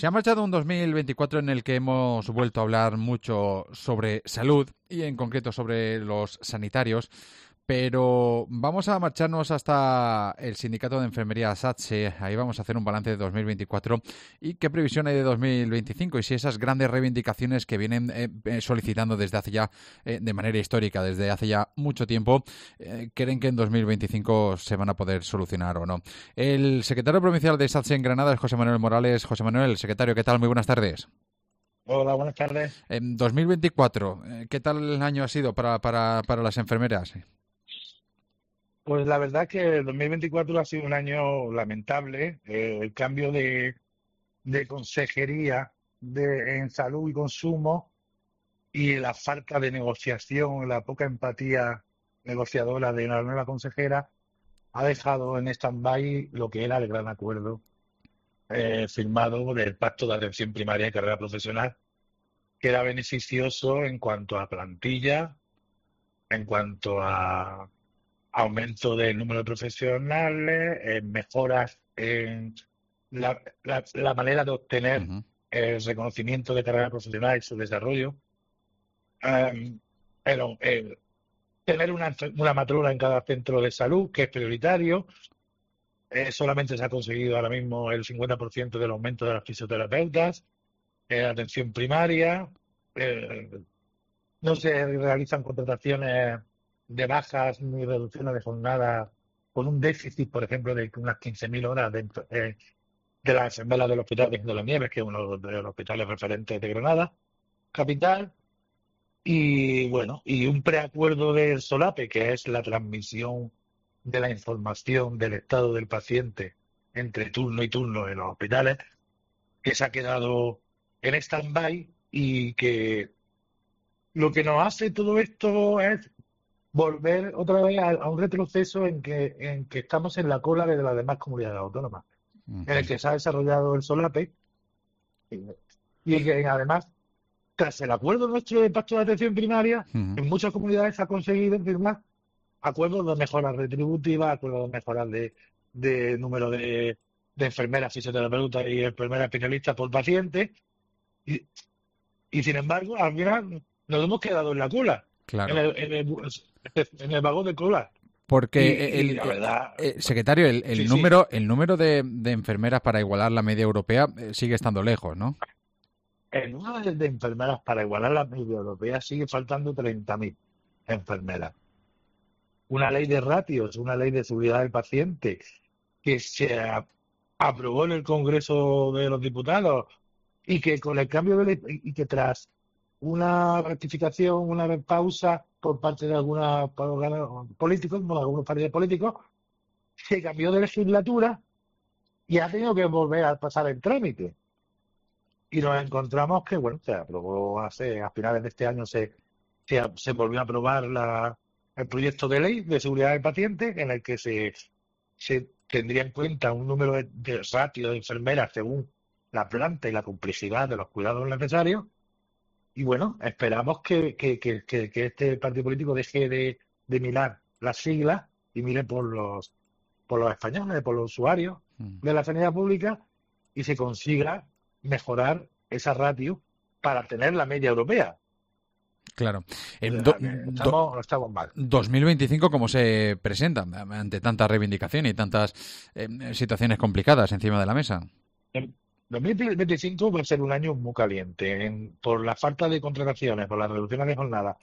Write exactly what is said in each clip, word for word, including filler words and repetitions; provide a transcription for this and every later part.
Se ha marchado un dos mil veinticuatro en el que hemos vuelto a hablar mucho sobre salud y en concreto sobre los sanitarios, pero vamos a marcharnos hasta el sindicato de enfermería SATSE. Ahí vamos a hacer un balance de dos mil veinticuatro y qué previsión hay de dos mil veinticinco y si esas grandes reivindicaciones que vienen eh, solicitando desde hace ya, eh, de manera histórica, desde hace ya mucho tiempo, eh, creen que en dos mil veinticinco se van a poder solucionar o no. El secretario provincial de SATSE en Granada es José Manuel Morales. José Manuel, secretario, ¿qué tal? Muy buenas tardes. Hola, buenas tardes. En dos mil veinticuatro, ¿qué tal el año ha sido para, para, para las enfermeras? Pues la verdad que el dos mil veinticuatro ha sido un año lamentable. Eh, el cambio de, de consejería de, en salud y consumo y la falta de negociación, la poca empatía negociadora de la nueva consejera ha dejado en stand-by lo que era el gran acuerdo eh, firmado del Pacto de Atención Primaria y Carrera Profesional, que era beneficioso en cuanto a plantilla, en cuanto a aumento del número de profesionales, eh, mejoras en la, la- la manera de obtener Uh-huh. el reconocimiento de carrera profesional y su desarrollo. Um, pero, eh, tener una, una matrona en cada centro de salud, que es prioritario. Eh, solamente se ha conseguido ahora mismo el cincuenta por ciento del aumento de las fisioterapeutas, eh, atención primaria. eh, No se realizan contrataciones de bajas ni reducciones de jornada con un déficit, por ejemplo, de unas quince mil horas de, eh, de las enfermeras del Hospital de las Nieves, que es uno de los hospitales referentes de Granada, capital. Y bueno, y un preacuerdo del SOLAPE, que es la transmisión de la información del estado del paciente entre turno y turno en los hospitales, que se ha quedado en stand-by y que lo que nos hace todo esto es volver otra vez a, a un retroceso en que, en que estamos en la cola de las demás comunidades autónomas, en el Uh-huh. que se ha desarrollado el SOLAPE y, y que además, tras el acuerdo nuestro de pacto de atención primaria, Uh-huh. en muchas comunidades se ha conseguido firmar acuerdos de mejoras retributivas, acuerdos de mejoras de, de número de, de enfermeras, fisioterapeutas y enfermeras especialistas por paciente, y, y sin embargo, al final nos hemos quedado en la cola, en Claro. el, en el, en el vagón de cola. Porque Y, y el, la el, verdad, el secretario, el, sí, el sí, número, el número de, de enfermeras para igualar la media europea eh, sigue estando lejos, ¿no? en una de, de enfermeras para igualar la media europea sigue faltando treinta mil enfermeras. Una ley de ratios, una ley de seguridad del paciente que se a- aprobó en el Congreso de los Diputados y que con el cambio de ley y que tras una rectificación, una pausa por parte de algunos políticos, bueno, algunos partidos políticos, se cambió de legislatura y ha tenido que volver a pasar el trámite. Y nos encontramos que, bueno, se aprobó hace, a finales de este año se, se, se volvió a aprobar la, el proyecto de ley de seguridad del paciente en el que se, se tendría en cuenta un número de, de ratio de enfermeras según la planta y la complejidad de los cuidados necesarios. Y bueno, esperamos que, que, que, que, que este partido político deje de, de mirar las siglas y mire por los, por los españoles, por los usuarios Mm. de la sanidad pública y se consiga mejorar esa ratio para tener la media europea. Claro. O En do- sea, que do- estamos, estamos mal. dos mil veinticinco, ¿cómo se presenta ante tanta reivindicación y tantas eh, situaciones complicadas encima de la mesa? En dos mil veinticinco va a ser un año muy caliente en- por la falta de contrataciones, por las reducciones de jornada,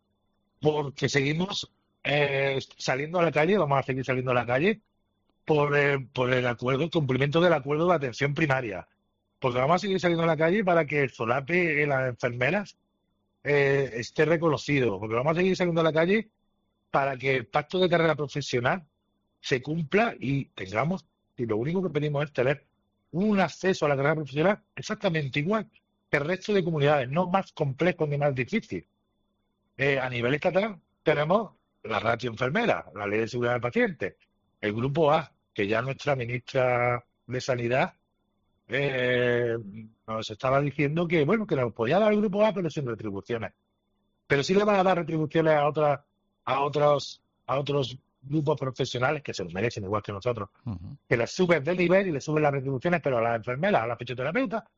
porque seguimos eh, saliendo a la calle, vamos a seguir saliendo a la calle por el, por el acuerdo, el cumplimiento del acuerdo de atención primaria, porque vamos a seguir saliendo a la calle para que el SOLAPE en las enfermeras eh, esté reconocido, porque vamos a seguir saliendo a la calle para que el pacto de carrera profesional se cumpla y tengamos, y lo único que pedimos es tener un acceso a la carrera profesional exactamente igual que el resto de comunidades, no más complejo ni más difícil. Eh, a nivel estatal tenemos la ratio enfermera, la ley de seguridad del paciente, el grupo A, que ya nuestra ministra de Sanidad eh, nos estaba diciendo que, bueno, que nos podía dar el grupo A, pero sin retribuciones. Pero sí le van a dar retribuciones a otras, a otros, a otros grupos profesionales que se lo merecen igual que nosotros, Uh-huh. que les suben de nivel y les suben las retribuciones, pero a las enfermeras, a las fisioterapeutas,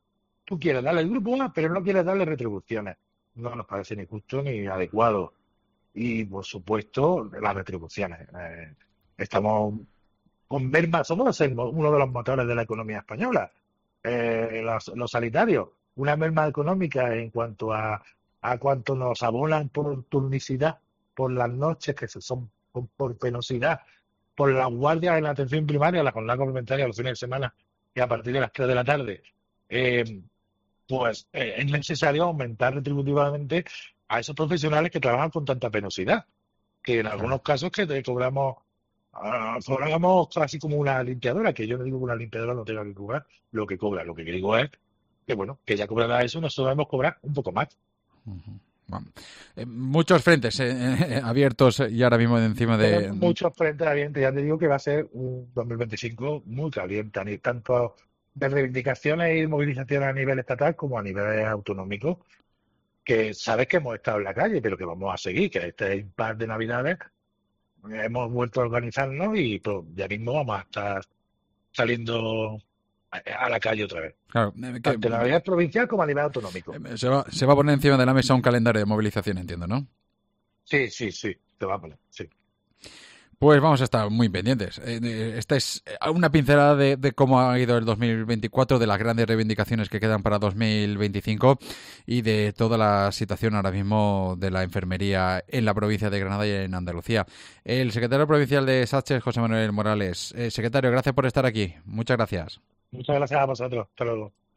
Tú quieres darle el grupo A, pero no quieres darle retribuciones. No nos parece ni justo ni adecuado. Y, por supuesto, las retribuciones. Eh, estamos con merma, somos el mo- uno de los motores de la economía española. Eh, los, los sanitarios, una merma económica en cuanto a, a cuánto nos abonan por turnicidad, por las noches, que se- son por, por penosidad, por las guardias en la atención primaria, la jornada complementaria los fines de semana y a partir de las tres de la tarde. Eh, pues eh, es necesario aumentar retributivamente a esos profesionales que trabajan con tanta penosidad, que en Claro. algunos casos que te cobramos, ah, cobramos casi como una limpiadora, que yo no digo que una limpiadora no tenga que cobrar lo que cobra, lo que digo es que bueno, que ya cobrará eso, nosotros debemos cobrar un poco más. Ujú. Bueno, eh, muchos frentes eh, eh, abiertos y ahora mismo encima de... Tenemos muchos frentes abiertos, ya te digo que va a ser un dos mil veinticinco muy caliente, ni tanto de reivindicaciones y movilizaciones a nivel estatal como a nivel autonómico, que sabes que hemos estado en la calle, pero que vamos a seguir, que este impasse de Navidades hemos vuelto a organizarnos y pues, ya mismo vamos a estar saliendo a, a la calle otra vez, Claro, eh, que, tanto a nivel provincial como a nivel autonómico. eh, se va, se va a poner encima de la mesa un calendario de movilización, entiendo, ¿no? Sí, sí, sí, te va a poner, sí. Pues vamos a estar muy pendientes. Eh, eh, Esta es eh, una pincelada de, de cómo ha ido el dos mil veinticuatro, de las grandes reivindicaciones que quedan para dos mil veinticinco y de toda la situación ahora mismo de la enfermería en la provincia de Granada y en Andalucía. El secretario provincial de SACHES, José Manuel Morales. Eh, secretario, gracias por estar aquí. Muchas gracias. Muchas gracias a vosotros. Hasta luego.